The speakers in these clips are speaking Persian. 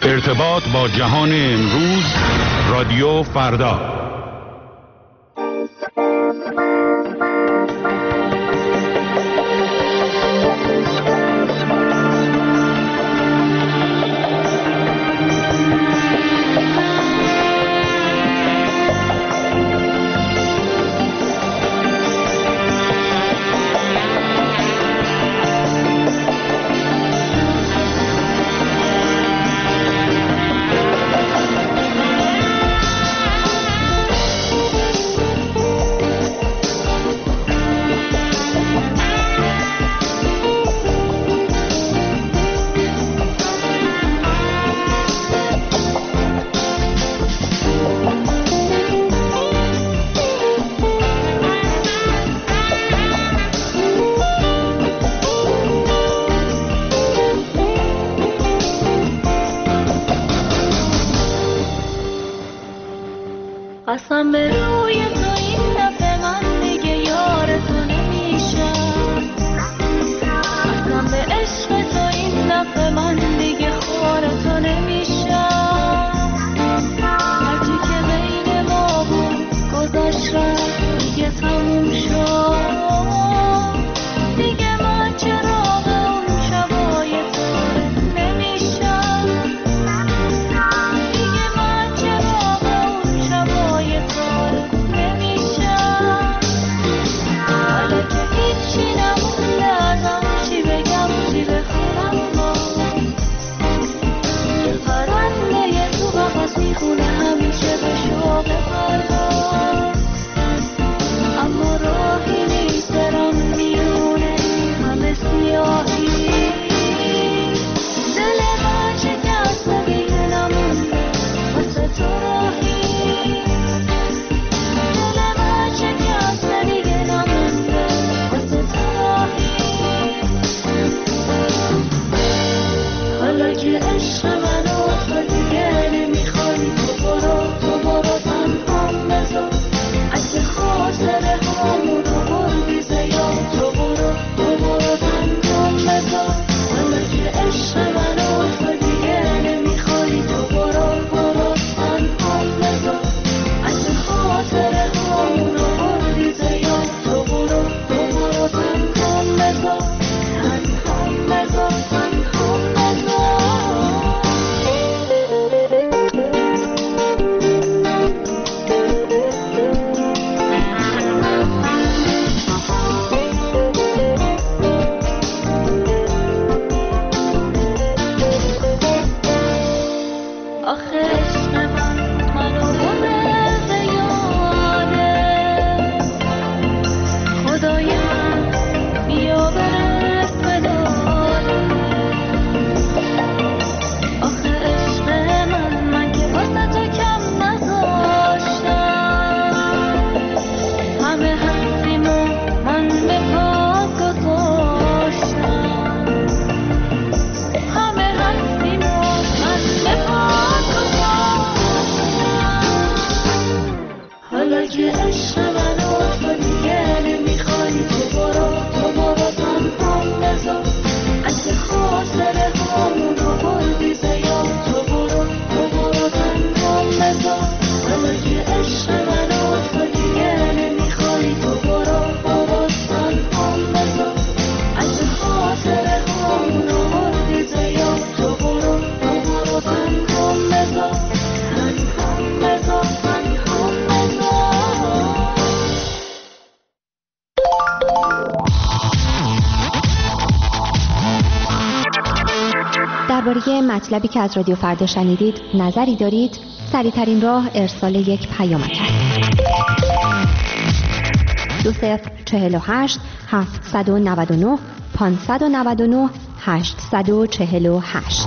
ارتباط با جهان امروز، رادیو فردا. قسم به روی تو این دفعه من دیگه یار تو نمیشم، قسم به عشق تو این دفعه من دیگه خوار تو نمیشم. هرچی که بین ما بود گذشت رفت دیگه تموم شد، دیگه من چراغ اون شبای تو نمیشم، دیگه من چراغ اون شبای تو نمیشم. حالا که هیچی نمونده ازم، چی بگم چی بخونم ما، یه پرنده تو قفس میخونه همیشه به شوق پرواز، اما راهی نیست برم میونه همه سیاهی. دل من شکسته دیگه نمونده واسه تو راهی، دل من شکسته دیگه نمونده واسه تو راهی. حالا که عشق منو تو دیگه نمیخوای، تو برو تنهام بذار، عکس خاطره هامونو بردی زیاد، تو برو تنهام بذار. حالا که عشق منو تو دیگه نمیخوای، تو برو تنهام بذار، عکس خاطره هامونو بردی زیاد، تو برو تنهام بذار، تنهام بذار، تنهام بذار. آخه عشق منو برده یاده، خدای من بیا برس به داده. آخه عشق من که واسه تو کم نذاشتم، همه حرفیمو من به پا گذاشتم، همه حرفیمو من به پا گذاشتم. حالا که عشق منو تو دیگه نمیخوای، تو برو تنهام بذار، عکس خاطره هامونو بردی زیاد، تو برو تنهام بذار. حالا که عشق منو تو دیگه نمیخوای، تو برو تنهام بذار، عکس خاطره هامونو بردی زیاد، تو برو تنهام بذار، تنهام بذار، تنهام بذار. درباره مطلبی که از رادیو فردا شنیدید نظری دارید؟ سریع‌ترین راه ارسال یک پیامک است. 2048 799 599 848.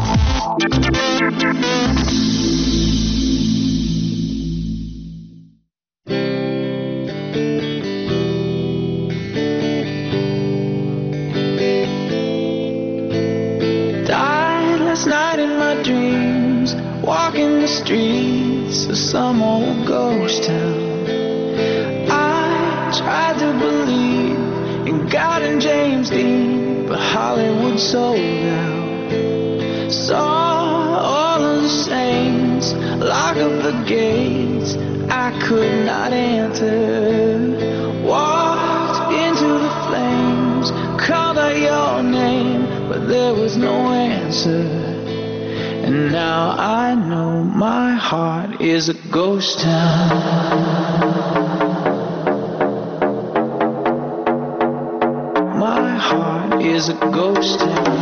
Died last night in my dreams, walking the streets of some old ghost town. I tried to believe in God and James Dean, but Hollywood sold out. Saw all of the lock up the gates I could not enter. Walked into the flames, called out your name, but there was no answer. And now I know my heart is a ghost town. My heart is a ghost town.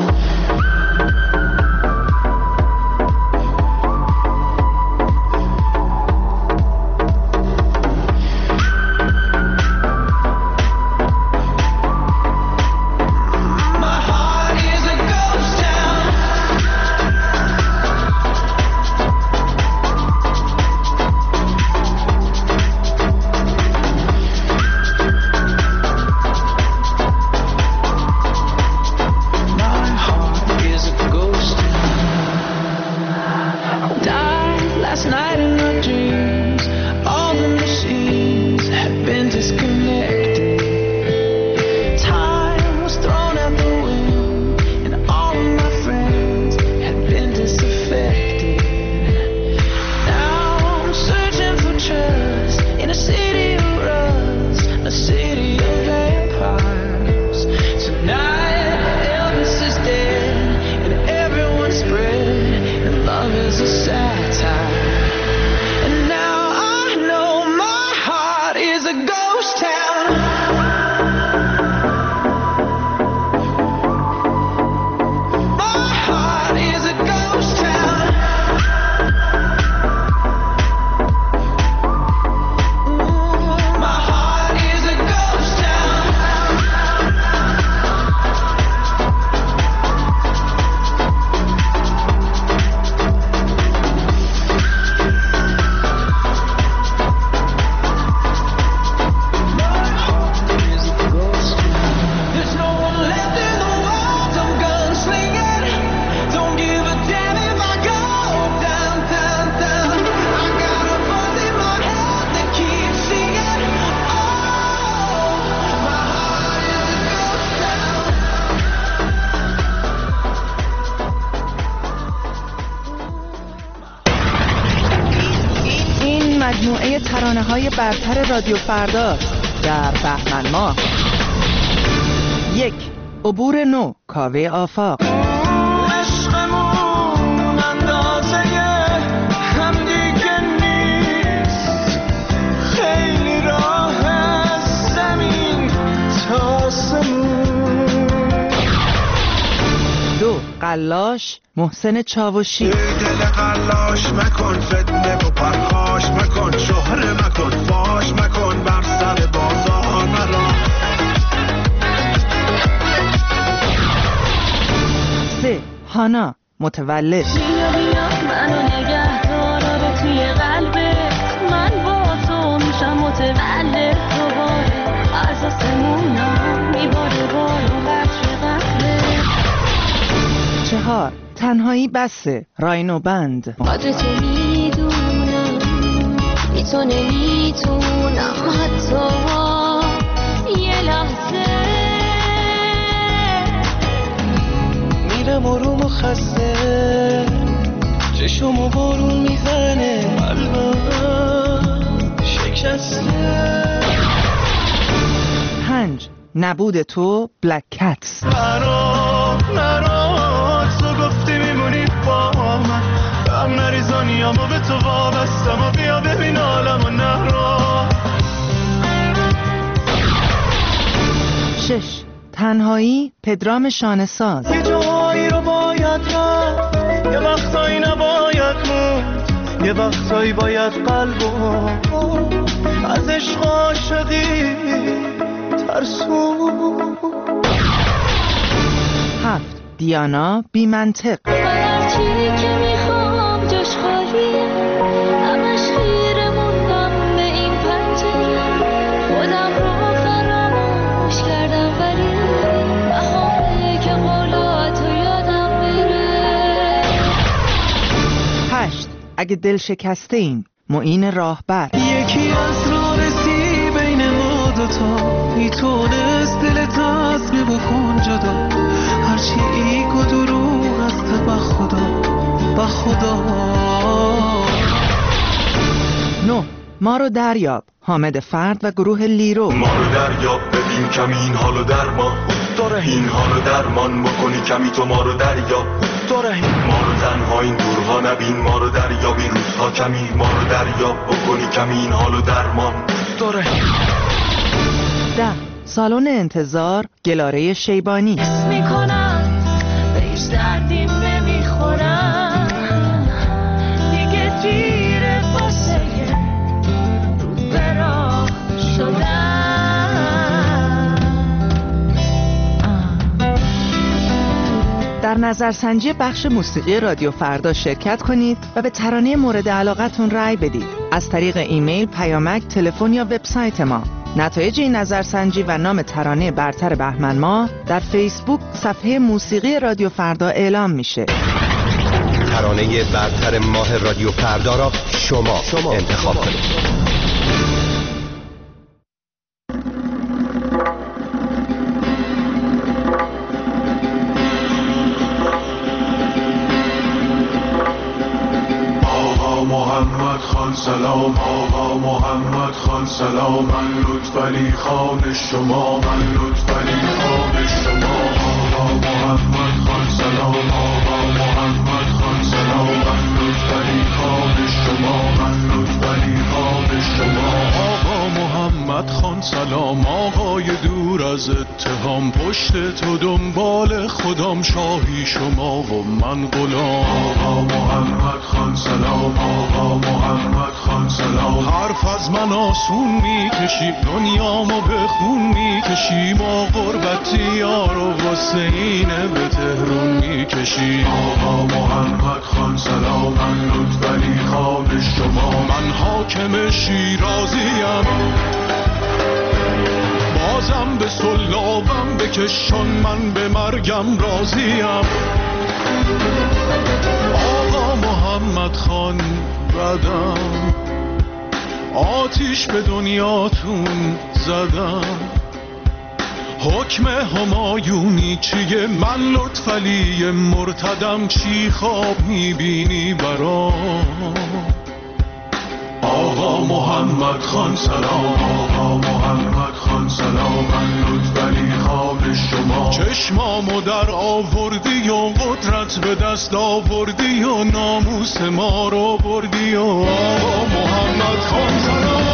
مجموعه ترانه‌های برتر رادیو فردا در بهمن ماه. 1. عبور نو، کاوه آفاق. عشقمون اندازه هم دیگه نیست، خیلی راه از زمین تا آسمون. 2. قلاش، محسن چاوشی. دل قلاش مکن، فتنه و پرخاش مکن، شهره مکن، فاش مکن، بر سر بازار مرا. 3. هانا، متولد. بیا بیا منو نگه دار توی قلبت، من با تو میشم متولد دوباره، از آسمونم میباره بارو قطر قبله. 4. تنهایی بسه، راینو بند. قدر تو میدونم، بی تو نمیتونم حتی یه لحظه. میرم آروم و خسته، چشمو بارون میزنه، قلبم شکسته. 5. نبود تو، بلک کتس. نرا تو گفتی میمونی با من، هم نریزانیامو به تو وابستم و بیا ببین عالمو نرا. 6. تنهایی، پدرام شانه‌ساز. یه جایی رو باید رفت، یه وقتایی نباید موند، یه وقتایی باید قلبو از عشق عاشقی ترسون. 7. دیانا، بی منطق. هر چی که میخوام جاش خواهی، همش خیره موندم به این پنجره، خودم رو فراموش کردم ولی بهاره که قولاتو یادم بره. 8. اگه دل شکسته ایم، معین راهبر. یکی از رابطی بین ما دوتا میتونست دلت از می بکن جدا، هرچی ایگ و دروغ است به خدا، به خدا. ما رو دریاب، حامد فرد و گروه لیرو. ما رو دریاب ببین کمی این حالو درمان داره، این حالو درمان بکنی کمی تو ما رو دریاب داره، ما رو تنها این دورها نبین، ما رو دریاب این روزها کمی، ما رو دریاب بکنی کمی این حالو درمان داره. 10. سالن انتظار، گلاره شیبانی. حس میکنم به هیچ دردیم نمیخورم، دیگه دیره واسه رو به راه شدم. در نظرسنجی بخش موسیقی رادیو فردا شرکت کنید و به ترانه مورد علاقتون رأی بدید از طریق ایمیل، پیامک، تلفن یا وبسایت ما. نتایج این نظرسنجی و نام ترانه برتر بهمن ماه در فیسبوک صفحه موسیقی رادیو فردا اعلام میشه. ترانه برتر ماه رادیو فردا را شما انتخاب کنید. محمد خان سلام، آقا محمد خان سلام، من لطفعلی خان شما، من لطفعلی خان شما. آقا محمد خان سلام، آقا محمد خان سلام، من لطفعلی خان شما، من لطفعلی خان شما. آقا محمد خان سلام، آقای دور از اتهام، پشت تو دنبال خودم، شاهی شما و من غلام. آقا محمد خان سلام، آقا محمد خان سلام، حرف از من آسون میکشی، دنیامو به خون میکشی، ما غربتی یارو واسه اینه به تهرون میکشی. آقا محمد خان سلام، من لطفعلی خان شما، من حاکم شیرازیم، بازم به سلابم بکشان، من به مرگم راضیم. آقا محمد خان بدم، آتیش به دنیاتون زدم، حکم همایونی چیه، من لطفعلی مرتدم، چی خواب میبینی برام. آقا محمد خان سلام، آقا محمد خان سلام، من لطفعلی خان شما، چشمامو در آوردی و قدرت به دست آوردی و ناموس ما رو بردی و آقا محمد خان سلام،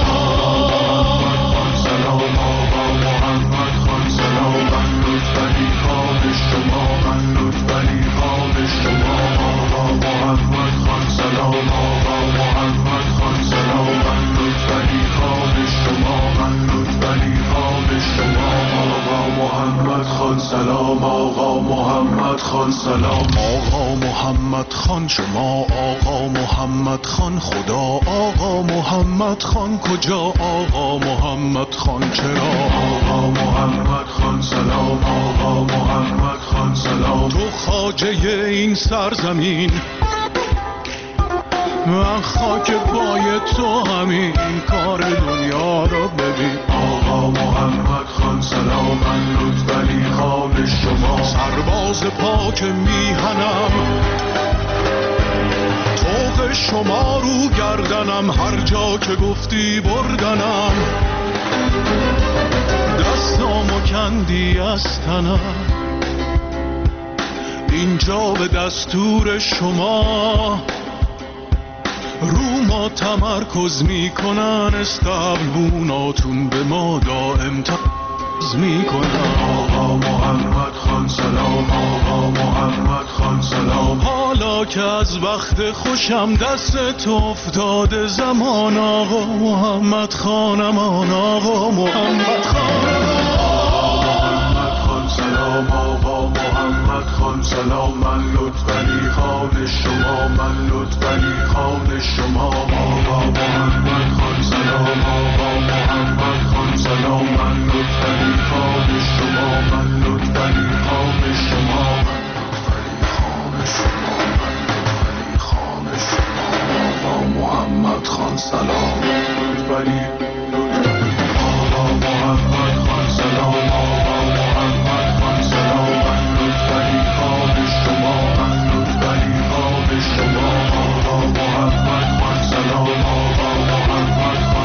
آقا محمد خان سلام، من لطفعلی خان شما، من لطفعلی خان شما. آقا محمد خان سلام، آقا محمد خان سلام، من لطفعلی خان شما، من لطفعلی خان شما. آقا محمد خان سلام، آقا محمد خان سلام، آقا محمد خان شما، آقا محمد خان خدا، آقا محمد خان کجا، آقا محمد خان چرا. آقا محمد خان سلام، آقا محمد خان سلام، تو خواجه این سرزمین، من خاک پای تو همین کار دنیا رو ببین. آقا محمد خان سلام، من لطفعلی خان شما، سرباز پاک میهنم، طوق شما رو گردنم، هر جا که گفتی بردنم، دستامو کندی از تنم، اینجا به دستور شما رو ما تمرکز میکنن، استقلبوناتون به ما دائم تمرکز میکنن. آقا محمد خان سلام، آقا محمد خان سلام، حالا که از وقت خوشم دست تو افتاده زمان، آقا محمد خانمان، آقا محمد خانمان. سلام، آقا محمد خان سلام، من لطفعلی خان شما، من لطفعلی خان شما. آقا محمد خان سلام، آقا محمد خان سلام، من لطفعلی خان شما، من لطفعلی خان شما، من لطفعلی خان شما. آقا محمد خان سلام، لطفعلی آقا محمد خان سلام، آقا محمد خان سلام، من لطفعلی خان شما، من لطفعلی خان شما. آقا محمد خان سلام، آقا محمد خان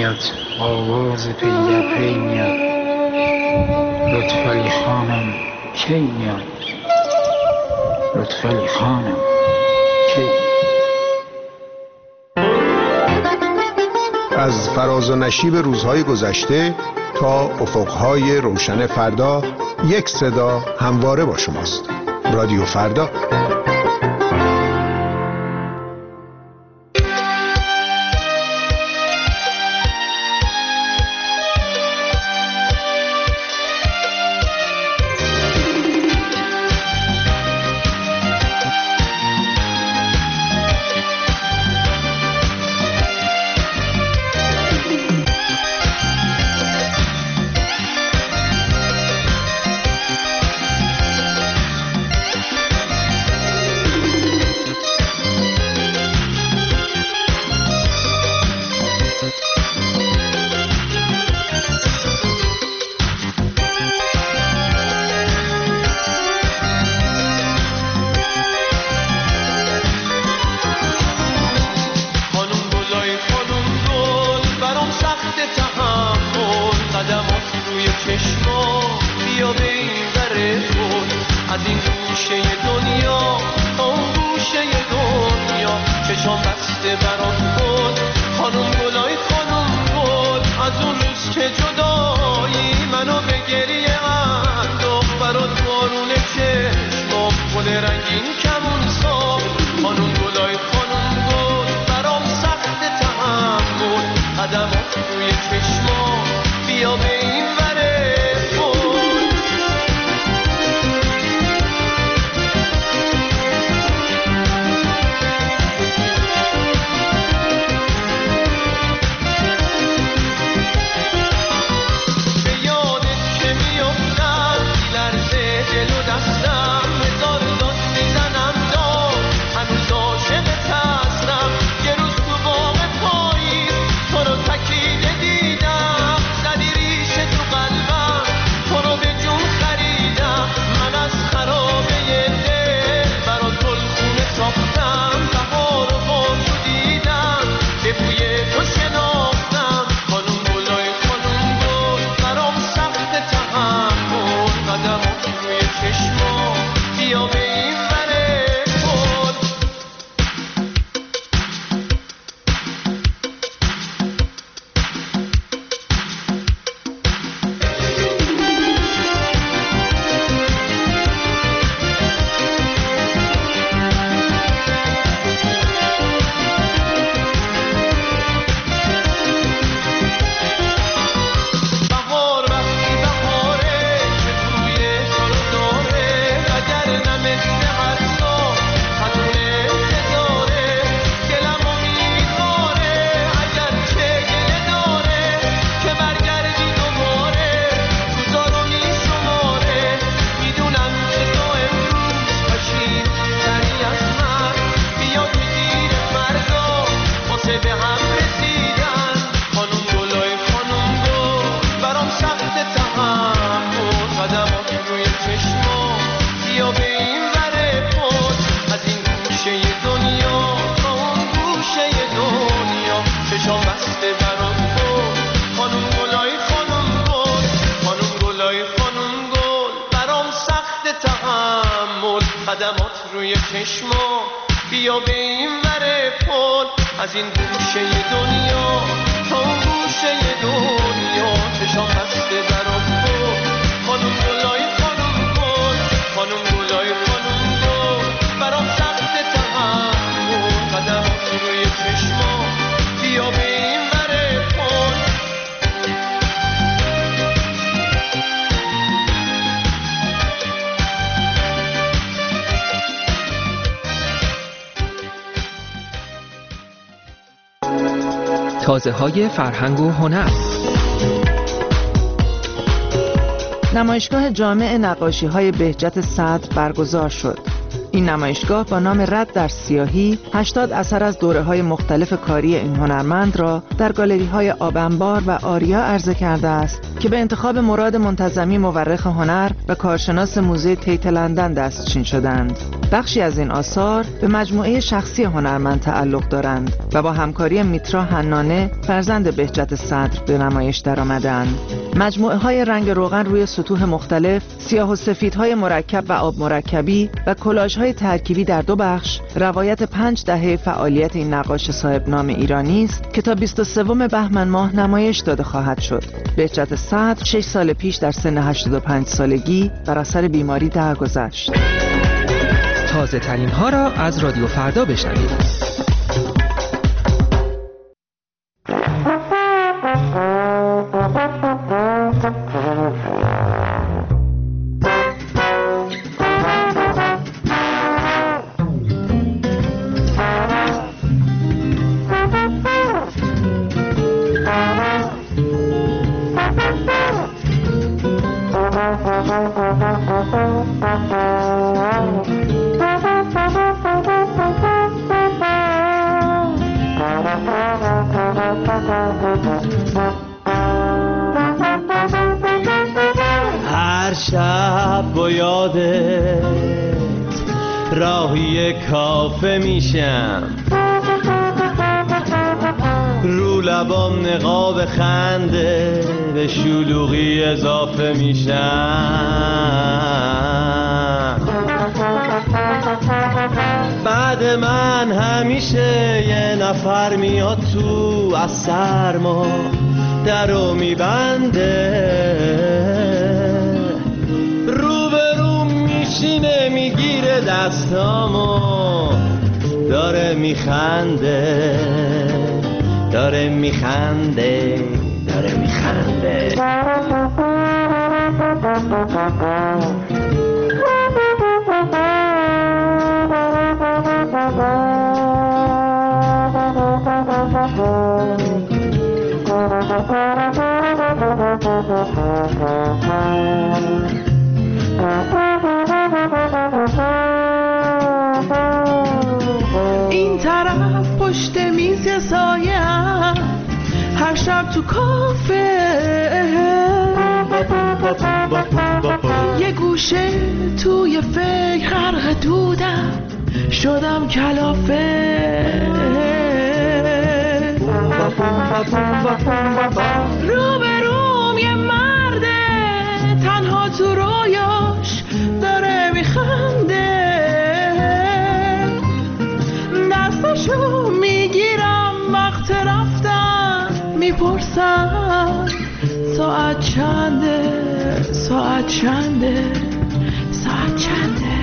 میاد، آواز پی در پی میاد، لطفعلی خانم کی میاد، لطفعلی خانم کی. از فراز و نشیب روزهای گذشته تا افقهای روشن فردا، یک صدا همواره با شماست. رادیو فردا. تازه‌های فرهنگ و هنر. نمایشگاه جامع نقاشی‌های بهجت صدر برگزار شد. این نمایشگاه با نام رد در سیاهی 80 اثر از دوره‌های مختلف کاری این هنرمند را در گالری‌های آب‌انبار و آریا عرضه کرده است که به انتخاب مراد منتظمی مورخ هنر و کارشناس موزه تیت لندن دستچین شدند. بخشی از این آثار به مجموعه شخصی هنرمند تعلق دارند و با همکاری میترا حنانه فرزند بهجت صدر به نمایش درآمدند. مجموعه‌های رنگ روغن روی سطوح مختلف، سیاه و سفیدهای مرکب و آب مرکبی و کلاژهای ترکیبی در 2 بخش روایت 5 دهه فعالیت این نقاش صاحب نام ایرانی است که تا 23 بهمن ماه نمایش داده خواهد شد. بهجت صدر 6 سال پیش در سن 85 سالگی بر اثر بیماری درگذشت. تازه ترین ها را از رادیو فردا بشنوید. هر شب با یادت راهی کافه میشم، رو لبام نقاب خنده به شلوغی اضافه میشم. بعد من همیشه یه نفر میاد تو از سرما درو میبنده، روبروم میشینه میگیره دستامو داره میخنده داره میخنده داره میخنده. این طرف پشت میز سایه‌ام، هر شب تو کافه یه گوشه توی فکر غرق دودم، شدم کلافه. روبروم یه مرده تنها تو رویاش داره میخنده، دستشو میگیرم وقت رفتن میپرسم ساعت چنده ساعت چنده ساعت چنده.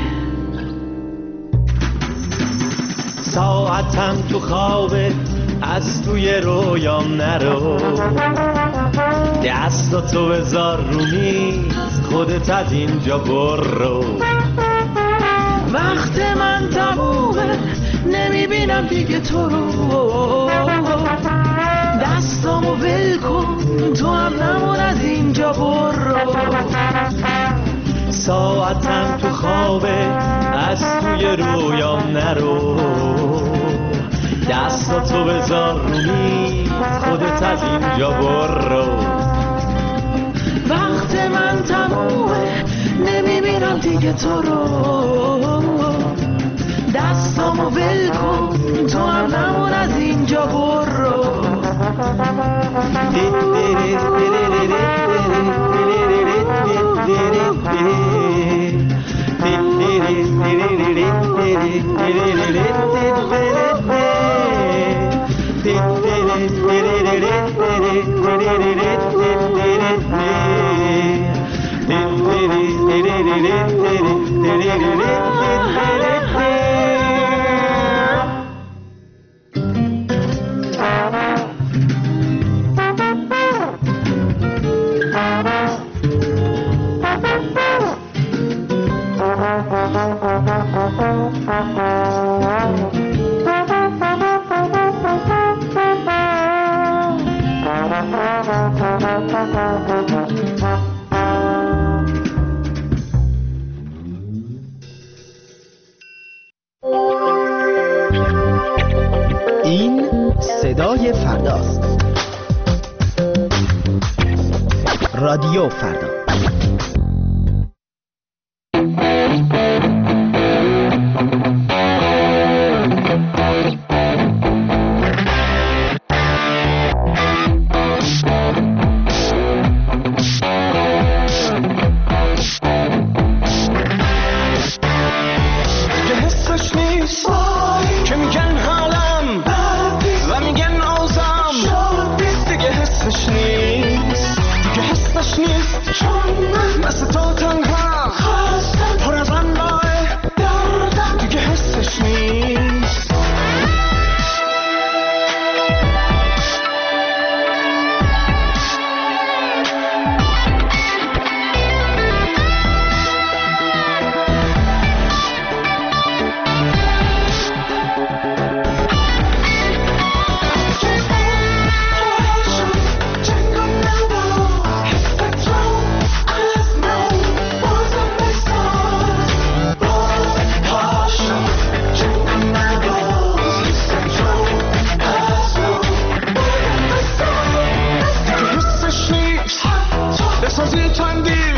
ساعتم تو خوابت از توی رویام نرو، دستاتو بذار رو میز خودت از اینجا برو. وقت من تمومه نمیبینم دیگه تو رو، دستامو ول کن تو هم نمون از اینجا برو. ساعتم تو خوابه از توی رویام نرو، دستاتو بذار رو میز خودت از اینجا برو. وقت من تمومه نمیبینم دیگه تو رو، دستامو ول کن تو هم نمون از اینجا برو. این صدای فرداست. رادیو فردا. چون من مثل تو تنها خواستم پر از انواع دردم دیگه حسش نیست. بسازی تندی